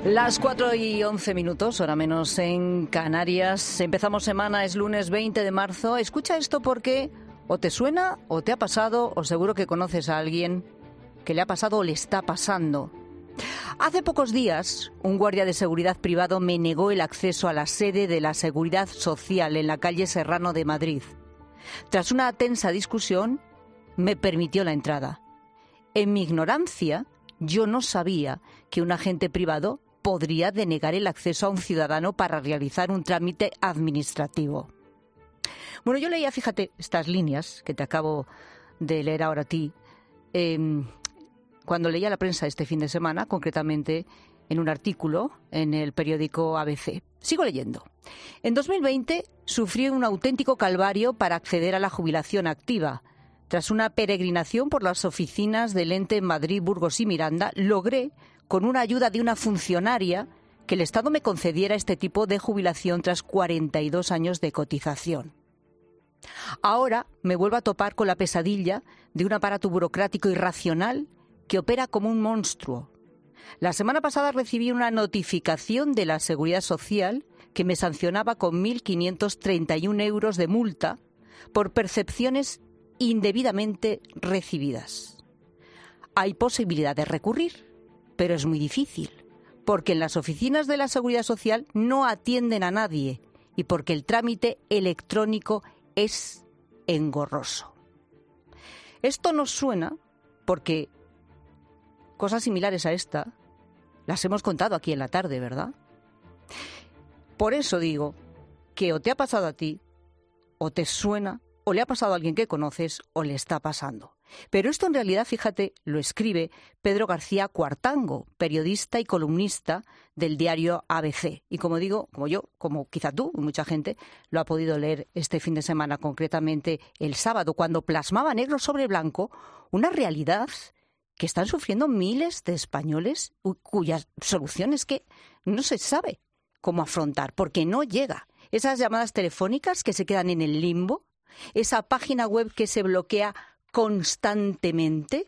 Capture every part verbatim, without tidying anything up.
Las cuatro y once minutos, hora menos en Canarias. Empezamos semana, es lunes veinte de marzo. Escucha esto porque o te suena, o te ha pasado, o seguro que conoces a alguien que le ha pasado o le está pasando. Hace pocos días, un guardia de seguridad privado me negó el acceso a la sede de la Seguridad Social en la calle Serrano de Madrid. Tras una tensa discusión, me permitió la entrada. En mi ignorancia, yo no sabía que un agente privado podría denegar el acceso a un ciudadano para realizar un trámite administrativo. Bueno, yo leía, fíjate, estas líneas que te acabo de leer ahora a ti, eh, cuando leía la prensa este fin de semana, concretamente en un artículo en el periódico A B C. Sigo leyendo. En dos mil veinte sufrí un auténtico calvario para acceder a la jubilación activa. Tras una peregrinación por las oficinas del ente en Madrid, Burgos y Miranda, logré, con una ayuda de una funcionaria, que el Estado me concediera este tipo de jubilación tras cuarenta y dos años de cotización. Ahora me vuelvo a topar con la pesadilla de un aparato burocrático irracional que opera como un monstruo. La semana pasada recibí una notificación de la Seguridad Social que me sancionaba con mil quinientos treinta y un euros de multa por percepciones indebidamente recibidas. Hay posibilidad de recurrir, pero es muy difícil, porque en las oficinas de la Seguridad Social no atienden a nadie y porque el trámite electrónico es engorroso. Esto nos suena porque cosas similares a esta las hemos contado aquí en la tarde, ¿verdad? Por eso digo que o te ha pasado a ti, o te suena, o le ha pasado a alguien que conoces, o le está pasando. Pero esto en realidad, fíjate, lo escribe Pedro García Cuartango, periodista y columnista del diario A B C. Y como digo, como yo, como quizá tú, mucha gente, lo ha podido leer este fin de semana, concretamente el sábado, cuando plasmaba negro sobre blanco una realidad que están sufriendo miles de españoles cuya solución es que no se sabe cómo afrontar, porque no llega. Esas llamadas telefónicas que se quedan en el limbo, esa página web que se bloquea constantemente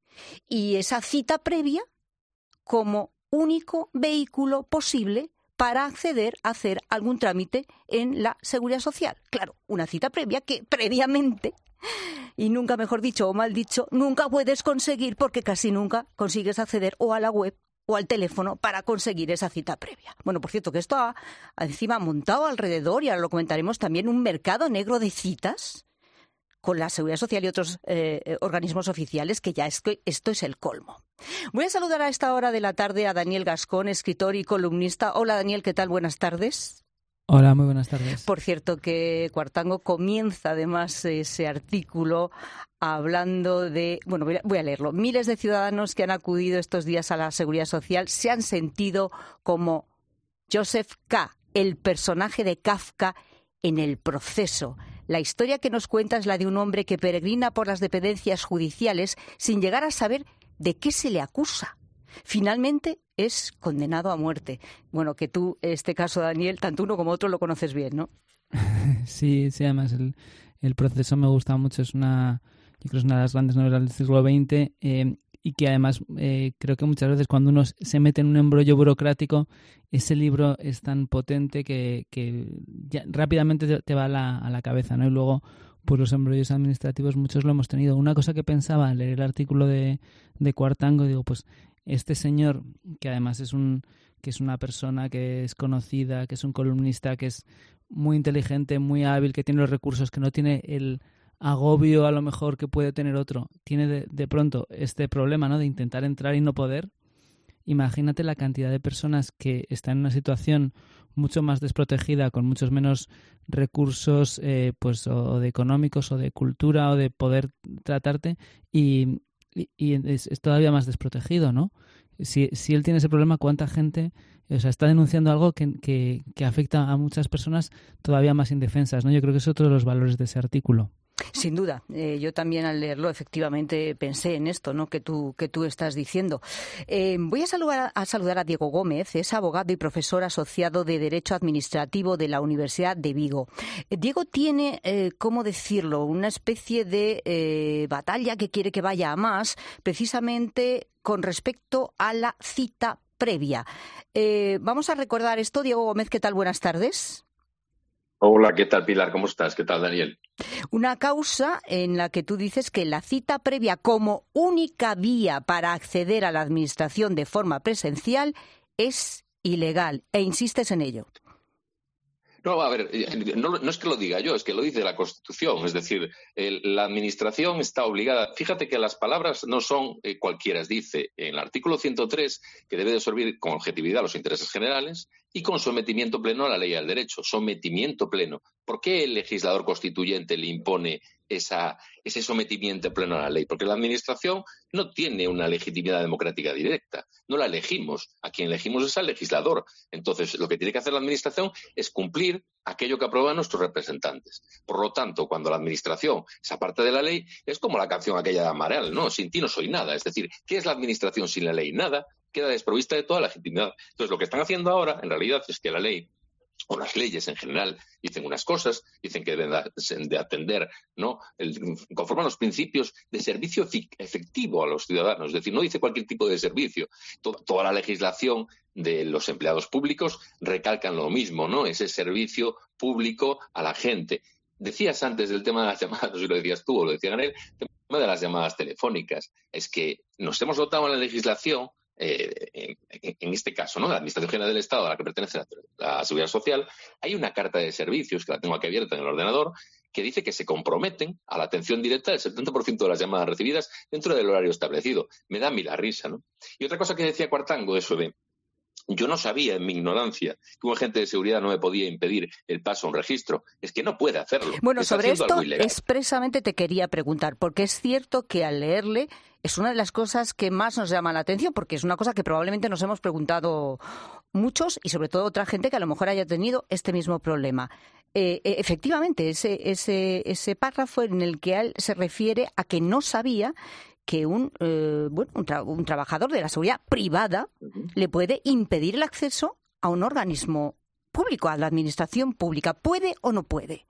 y esa cita previa como único vehículo posible para acceder a hacer algún trámite en la Seguridad Social. Claro, una cita previa que previamente, y nunca mejor dicho o mal dicho, nunca puedes conseguir porque casi nunca consigues acceder o a la web o al teléfono para conseguir esa cita previa. Bueno, por cierto, que esto ha, encima montado alrededor, y ahora lo comentaremos también, un mercado negro de citas con la Seguridad Social y otros eh, organismos oficiales, que ya es que esto es el colmo. Voy a saludar a esta hora de la tarde a Daniel Gascón, escritor y columnista. Hola, Daniel, ¿qué tal? Buenas tardes. Hola, muy buenas tardes. Por cierto, que Cuartango comienza además ese artículo hablando de... Bueno, voy a leerlo. Miles de ciudadanos que han acudido estos días a la Seguridad Social se han sentido como Joseph K., el personaje de Kafka en El proceso. La historia que nos cuenta es la de un hombre que peregrina por las dependencias judiciales sin llegar a saber de qué se le acusa. Finalmente es condenado a muerte. Bueno, que tú, este caso, Daniel, tanto uno como otro lo conoces bien, ¿no? Sí, sí, además el, el proceso me gusta mucho. Es una, yo creo que es una de las grandes novelas del siglo veinte eh, y que además eh, creo que muchas veces cuando uno se mete en un embrollo burocrático, ese libro es tan potente que, que ya rápidamente te, te va a la, a la cabeza, ¿no? Y luego, pues los embrollos administrativos muchos lo hemos tenido. Una cosa que pensaba al leer el artículo de, de Cuartango, digo, pues este señor, que además es un que es una persona que es conocida, que es un columnista, que es muy inteligente, muy hábil, que tiene los recursos, que no tiene el agobio a lo mejor que puede tener otro, tiene de, de pronto este problema, ¿no?, de intentar entrar y no poder. Imagínate la cantidad de personas que están en una situación mucho más desprotegida, con muchos menos recursos, eh, pues o de económicos o de cultura o de poder tratarte, y, y, y es, es todavía más desprotegido, ¿no? Si, si él tiene ese problema, ¿cuánta gente, o sea, está denunciando algo que, que, que afecta a muchas personas todavía más indefensas, ¿no? Yo creo que es otro de los valores de ese artículo. Sin duda, eh, yo también al leerlo efectivamente pensé en esto, ¿no?, que tú que tú estás diciendo. Eh, voy a saludar, a saludar a Diego Gómez, es abogado y profesor asociado de Derecho Administrativo de la Universidad de Vigo. Eh, Diego tiene, eh, ¿cómo decirlo?, una especie de eh, batalla que quiere que vaya a más, precisamente con respecto a la cita previa. Eh, vamos a recordar esto. Diego Gómez, ¿qué tal? Buenas tardes. Hola, ¿qué tal, Pilar? ¿Cómo estás? ¿Qué tal, Daniel? Una causa en la que tú dices que la cita previa como única vía para acceder a la administración de forma presencial es ilegal e insistes en ello. No, a ver, no, no es que lo diga yo, es que lo dice la Constitución. Es decir, el, la Administración está obligada. Fíjate que las palabras no son eh, cualquiera. Dice en el artículo ciento tres que debe de servir con objetividad los intereses generales y con sometimiento pleno a la ley y al derecho. Sometimiento pleno. ¿Por qué el legislador constituyente le impone esa, ese sometimiento pleno a la ley? Porque la Administración no tiene una legitimidad democrática directa. No la elegimos. A quien elegimos es al legislador. Entonces, lo que tiene que hacer la Administración es cumplir aquello que aprueban nuestros representantes. Por lo tanto, cuando la Administración se aparte de la ley, es como la canción aquella de Amaral, ¿no? Sin ti no soy nada. Es decir, ¿qué es la Administración sin la ley? Nada. Queda desprovista de toda legitimidad. Entonces, lo que están haciendo ahora, en realidad, es que la ley o las leyes en general dicen unas cosas, dicen que deben de atender, ¿no?, el, conforman los principios de servicio efectivo a los ciudadanos. Es decir, no dice cualquier tipo de servicio. Toda, toda la legislación de los empleados públicos recalcan lo mismo, ¿no?, ese servicio público a la gente. Decías antes del tema de las llamadas, no sé si lo decías tú o lo decía Ganel, el tema de las llamadas telefónicas. Es que nos hemos dotado en la legislación, Eh, en, en este caso, ¿no?, de la Administración General del Estado, a la que pertenece la, la Seguridad Social, hay una carta de servicios, que la tengo aquí abierta en el ordenador, que dice que se comprometen a la atención directa del setenta por ciento de las llamadas recibidas dentro del horario establecido. Me da a mí la risa, ¿no? Y otra cosa que decía Cuartango, eso de yo no sabía en mi ignorancia que un agente de seguridad no me podía impedir el paso a un registro. Es que no puede hacerlo. Bueno, Está sobre esto expresamente te quería preguntar, porque es cierto que al leerle es una de las cosas que más nos llama la atención, porque es una cosa que probablemente nos hemos preguntado muchos y sobre todo otra gente que a lo mejor haya tenido este mismo problema. Eh, efectivamente, ese, ese, ese párrafo en el que él se refiere a que no sabía que un, eh, bueno, un, tra- un trabajador de la seguridad privada uh-huh. le puede impedir el acceso a un organismo público, a la administración pública. ¿Puede o no puede?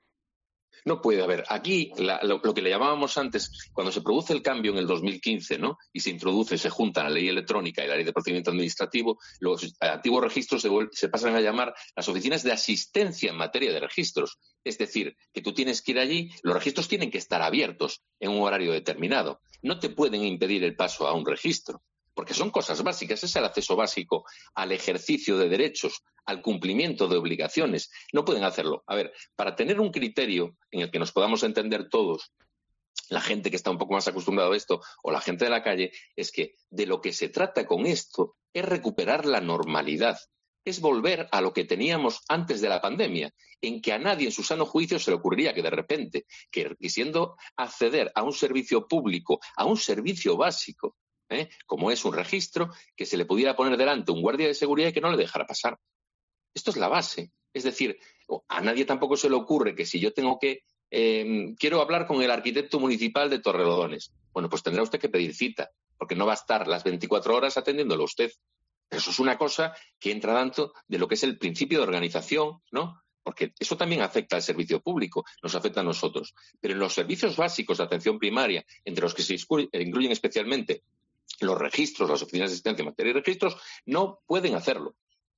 No puede haber. Aquí, la, lo, lo que le llamábamos antes, cuando se produce el cambio en el dos mil quince, ¿no?, y se introduce, se juntan la ley electrónica y la ley de procedimiento administrativo, los antiguos registros se, vuel- se pasan a llamar las oficinas de asistencia en materia de registros. Es decir, que tú tienes que ir allí, los registros tienen que estar abiertos en un horario determinado. No te pueden impedir el paso a un registro, porque son cosas básicas. Es el acceso básico al ejercicio de derechos, al cumplimiento de obligaciones. No pueden hacerlo. A ver, para tener un criterio en el que nos podamos entender todos, la gente que está un poco más acostumbrada a esto o la gente de la calle, es que de lo que se trata con esto es recuperar la normalidad. Es volver a lo que teníamos antes de la pandemia, en que a nadie en su sano juicio se le ocurriría que de repente, que quisiendo acceder a un servicio público, a un servicio básico, ¿eh?, como es un registro, que se le pudiera poner delante un guardia de seguridad y que no le dejara pasar. Esto es la base. Es decir, a nadie tampoco se le ocurre que si yo tengo que, eh, quiero hablar con el arquitecto municipal de Torrelodones, bueno, pues tendrá usted que pedir cita, porque no va a estar las veinticuatro horas atendiéndolo usted. Eso es una cosa que entra dentro de lo que es el principio de organización, ¿no? Porque eso también afecta al servicio público, nos afecta a nosotros. Pero en los servicios básicos de atención primaria, entre los que se incluyen especialmente los registros, las oficinas de asistencia en materia de registros, no pueden hacerlo.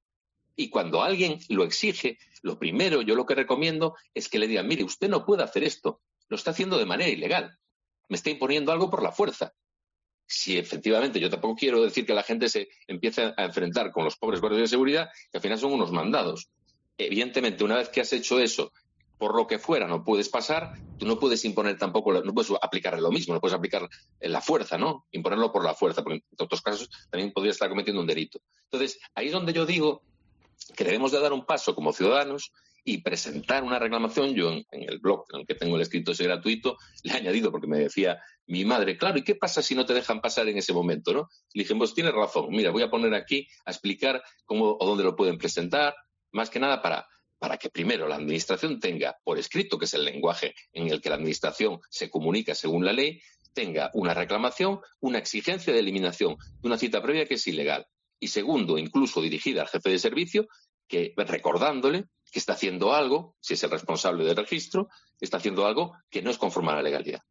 Y cuando alguien lo exige, lo primero, yo lo que recomiendo es que le digan, mire, usted no puede hacer esto, lo está haciendo de manera ilegal, me está imponiendo algo por la fuerza. Si efectivamente, yo tampoco quiero decir que la gente se empiece a enfrentar con los pobres guardias de seguridad, que al final son unos mandados. Evidentemente, una vez que has hecho eso, por lo que fuera, no puedes pasar, tú no puedes imponer tampoco, no puedes aplicarle lo mismo, no puedes aplicar la fuerza, ¿no? Imponerlo por la fuerza, porque en otros casos también podría estar cometiendo un delito. Entonces, ahí es donde yo digo que debemos de dar un paso como ciudadanos y presentar una reclamación. Yo en, en el blog en el que tengo el escrito ese gratuito le he añadido, porque me decía mi madre, claro, ¿y qué pasa si no te dejan pasar en ese momento, no? Le dije, pues tienes razón, mira, voy a poner aquí a explicar cómo o dónde lo pueden presentar, más que nada para, para que primero la administración tenga por escrito, que es el lenguaje en el que la administración se comunica según la ley, tenga una reclamación, una exigencia de eliminación de una cita previa que es ilegal. Y segundo, incluso dirigida al jefe de servicio, que recordándole que está haciendo algo, si es el responsable del registro, está haciendo algo que no es conforme a la legalidad.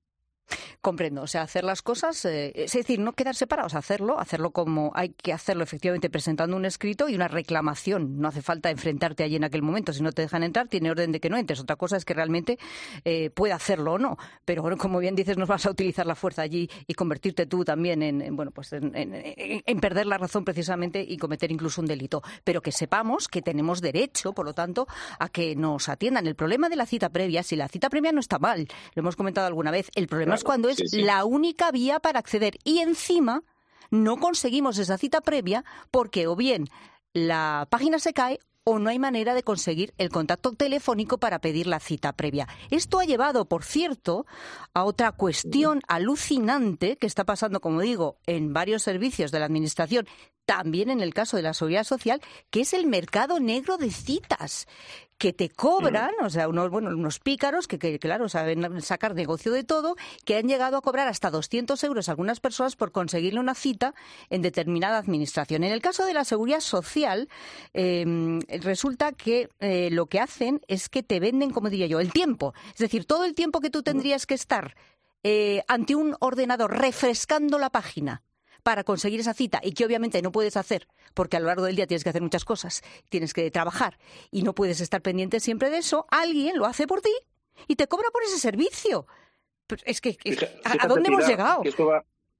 Comprendo, o sea, hacer las cosas, eh, es decir, no quedar separados, hacerlo, hacerlo como hay que hacerlo efectivamente presentando un escrito y una reclamación. No hace falta enfrentarte allí en aquel momento, si no te dejan entrar, tiene orden de que no entres. Otra cosa es que realmente eh, pueda hacerlo o no, pero bueno, como bien dices, no vas a utilizar la fuerza allí y convertirte tú también en, en bueno, pues en, en, en perder la razón precisamente y cometer incluso un delito. Pero que sepamos que tenemos derecho, por lo tanto, a que nos atiendan. El problema de la cita previa, si la cita previa no está mal, lo hemos comentado alguna vez, el problema es cuando es sí, sí. la única vía para acceder y encima no conseguimos esa cita previa porque o bien la página se cae o no hay manera de conseguir el contacto telefónico para pedir la cita previa. Esto ha llevado, por cierto, a otra cuestión alucinante que está pasando, como digo, en varios servicios de la Administración, también en el caso de la Seguridad Social, que es el mercado negro de citas, que te cobran, o sea, unos, bueno, unos pícaros que, que, claro, saben sacar negocio de todo, que han llegado a cobrar hasta doscientos euros a algunas personas por conseguirle una cita en determinada administración. En el caso de la Seguridad Social, eh, resulta que eh, lo que hacen es que te venden, como diría yo, el tiempo. Es decir, todo el tiempo que tú tendrías que estar eh, ante un ordenador refrescando la página para conseguir esa cita y que obviamente no puedes hacer porque a lo largo del día tienes que hacer muchas cosas, tienes que trabajar y no puedes estar pendiente siempre de eso, alguien lo hace por ti y te cobra por ese servicio. Pero es que, es, Fíjate, ¿a dónde hemos llegado? Que esto va,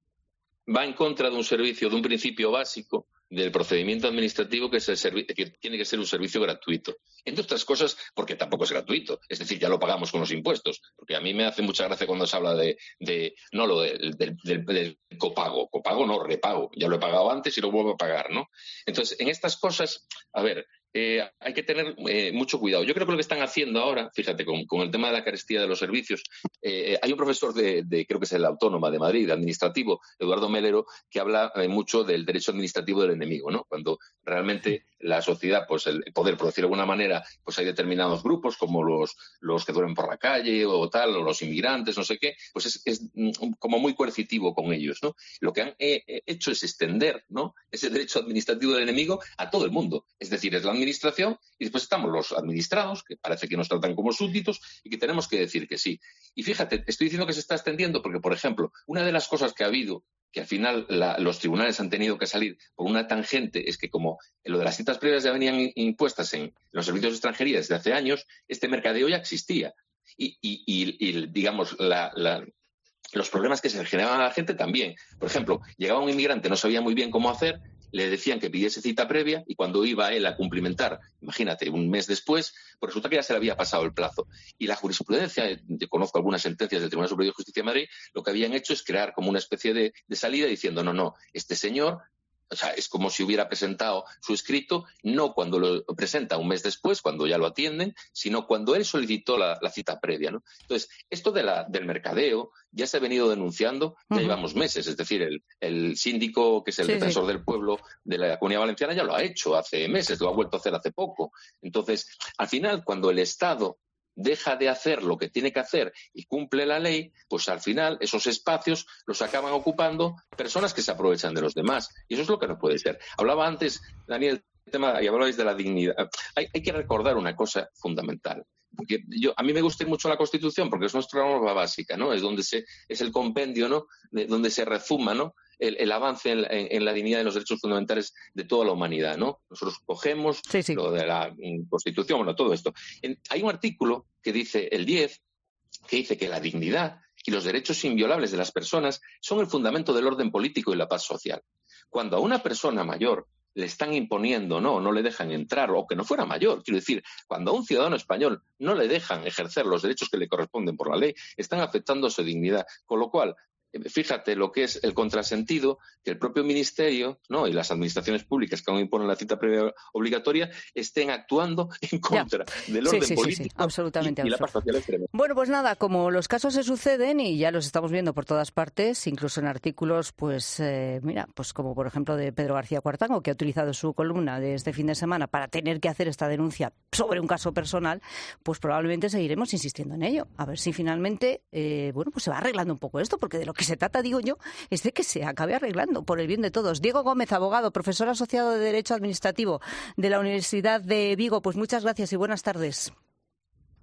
va en contra de un servicio, de un principio básico del procedimiento administrativo que, es el servi- que tiene que ser un servicio gratuito. Entre otras cosas, porque tampoco es gratuito. Es decir, ya lo pagamos con los impuestos. Porque a mí me hace mucha gracia cuando se habla de, de no lo de, del, del, del copago. Copago no, repago. Ya lo he pagado antes y lo vuelvo a pagar, ¿no? Entonces, en estas cosas, a ver, eh, hay que tener eh, mucho cuidado. Yo creo que lo que están haciendo ahora, fíjate, con, con el tema de la carestía de los servicios, eh, hay un profesor de, de, creo que es el Autónoma de Madrid, administrativo, Eduardo Melero, que habla eh, mucho del derecho administrativo del enemigo, ¿no? Cuando realmente la sociedad, pues el poder, por decirlo de alguna manera, pues hay determinados grupos como los, los que duermen por la calle o tal, o los inmigrantes, no sé qué, pues es, es como muy coercitivo con ellos, ¿no? Lo que han eh, hecho es extender, ¿no?, ese derecho administrativo del enemigo a todo el mundo. Es decir, es la administración y después estamos los administrados, que parece que nos tratan como súbditos y que tenemos que decir que sí. Y fíjate, estoy diciendo que se está extendiendo porque, por ejemplo, una de las cosas que ha habido, que al final la, los tribunales han tenido que salir por una tangente, es que como lo de las citas previas ya venían impuestas en los servicios de extranjería desde hace años, este mercadeo ya existía. Y, y, y, y digamos, la, la, los problemas que se generaban a la gente también. Por ejemplo, llegaba un inmigrante, no sabía muy bien cómo hacer, le decían que pidiese cita previa y cuando iba él a cumplimentar, imagínate, un mes después, pues resulta que ya se le había pasado el plazo. Y la jurisprudencia, yo conozco algunas sentencias del Tribunal Superior de Justicia de Madrid, lo que habían hecho es crear como una especie de, de salida diciendo, no, no, este señor, o sea, es como si hubiera presentado su escrito, no cuando lo presenta un mes después, cuando ya lo atienden, sino cuando él solicitó la, la cita previa, ¿no? Entonces, esto de la, del mercadeo ya se ha venido denunciando, ya uh-huh. llevamos meses, es decir, el, el síndico, que es el sí, defensor sí. del pueblo de la Comunidad Valenciana, ya lo ha hecho hace meses, lo ha vuelto a hacer hace poco. Entonces, al final, cuando el Estado deja de hacer lo que tiene que hacer y cumple la ley, pues al final esos espacios los acaban ocupando personas que se aprovechan de los demás. Y eso es lo que no puede ser. Hablaba antes, Daniel, el tema, y hablabais de la dignidad. Hay, hay que recordar una cosa fundamental. Porque yo, a mí me gusta mucho la Constitución porque es nuestra norma básica, ¿no? Es donde se, es el compendio, ¿no?, de, donde se rezuma, ¿no?, el, el avance en, en, en la dignidad de los derechos fundamentales de toda la humanidad, ¿no? Nosotros cogemos sí, sí. lo de la Constitución, bueno, todo esto. En, hay un artículo que dice, el diez, que dice que la dignidad y los derechos inviolables de las personas son el fundamento del orden político y la paz social. Cuando a una persona mayor le están imponiendo, no, no le dejan entrar, o que no fuera mayor, quiero decir, cuando a un ciudadano español no le dejan ejercer los derechos que le corresponden por la ley, están afectando su dignidad. Con lo cual, fíjate lo que es el contrasentido, que el propio Ministerio, ¿no?, y las administraciones públicas que aún imponen la cita previa obligatoria estén actuando en contra ya. del orden sí, sí, político sí, sí. Absolutamente, y, y la paz social extrema. Bueno, pues nada, como los casos se suceden y ya los estamos viendo por todas partes, incluso en artículos, pues eh, mira, pues como por ejemplo de Pedro García Cuartango, que ha utilizado su columna de este fin de semana para tener que hacer esta denuncia sobre un caso personal, pues probablemente seguiremos insistiendo en ello. A ver si finalmente, eh, bueno, pues se va arreglando un poco esto, porque de lo que se trata, digo yo, es de que se acabe arreglando por el bien de todos. Diego Gómez, abogado, profesor asociado de Derecho Administrativo de la Universidad de Vigo, pues muchas gracias y buenas tardes.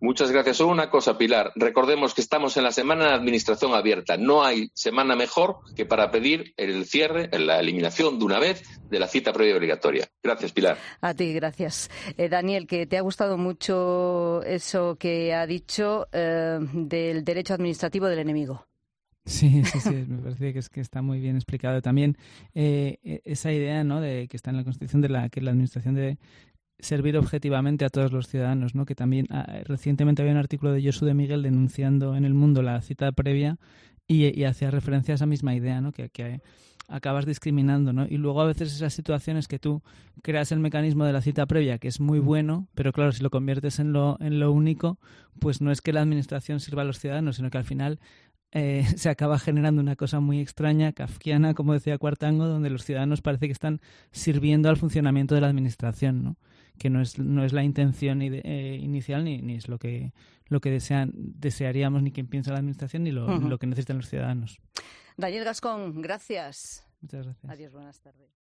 Muchas gracias. Solo una cosa, Pilar. Recordemos que estamos en la semana de administración abierta. No hay semana mejor que para pedir el cierre, la eliminación de una vez de la cita previa obligatoria. Gracias, Pilar. A ti, gracias. Eh, Daniel, que te ha gustado mucho eso que ha dicho eh, del derecho administrativo del enemigo. Sí, sí, sí, me parece que es que está muy bien explicado. También eh, esa idea, ¿no?, de que está en la Constitución de la que la administración debe servir objetivamente a todos los ciudadanos, ¿no? Que también ah, recientemente había un artículo de Josu de Miguel denunciando en El Mundo la cita previa y, y hacía referencia a esa misma idea, ¿no? Que, que acabas discriminando, ¿no? Y luego a veces esas situaciones que tú creas el mecanismo de la cita previa, que es muy bueno, pero claro, si lo conviertes en lo, en lo único, pues no es que la administración sirva a los ciudadanos, sino que al final Eh, se acaba generando una cosa muy extraña, kafkiana, como decía Cuartango, donde los ciudadanos parece que están sirviendo al funcionamiento de la administración, ¿no? Que no es no es la intención ide- eh, inicial ni, ni es lo que lo que desean desearíamos, ni quien piensa la administración, ni lo, Uh-huh. ni lo que necesitan los ciudadanos. Daniel Gascón, gracias. Muchas gracias. Adiós, buenas tardes.